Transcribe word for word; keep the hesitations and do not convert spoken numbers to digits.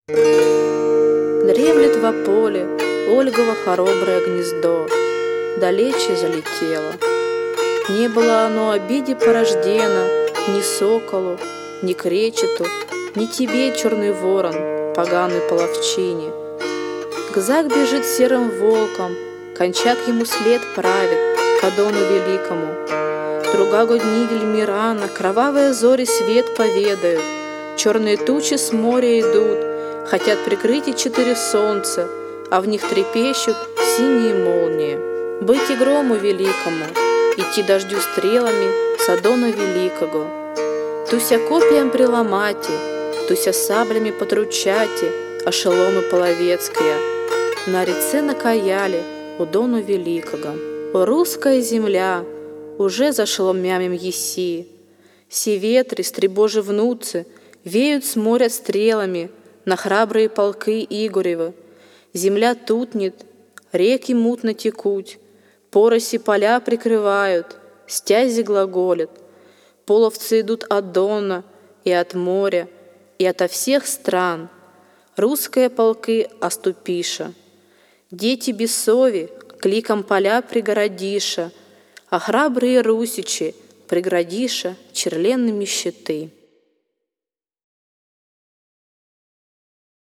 Дремлет во поле Ольгово хороброе гнездо, далече залетело. Не было оно обиде порождено ни соколу, ни кречету, ни тебе, черный ворон, поганый половчине. Гзак бежит серым волком, кончак ему след правит к Адону великому. Другаго дни Вельмирана, кровавые зори свет поведают, черные тучи с моря идут, хотят прикрыть и четыре солнца, а в них трепещут синие молнии. Быть и грому великому, идти дождю стрелами с Адона великого. Туся копьям приломати, туся саблями потручати, а шеломы половецкие на реце накаяле у Дону великого. О, русская земля, уже за шеломямем еси, все ветры, стребожи внуцы, веют с моря стрелами на храбрые полки Игоревы. Земля тутнет, реки мутно текут, пороси поля прикрывают, стязи глаголят. Половцы идут от Дона и от моря, и ото всех стран. Русские полки оступиша. Дети бесови кликом поля пригородиша, а храбрые русичи преградиша черленными щиты.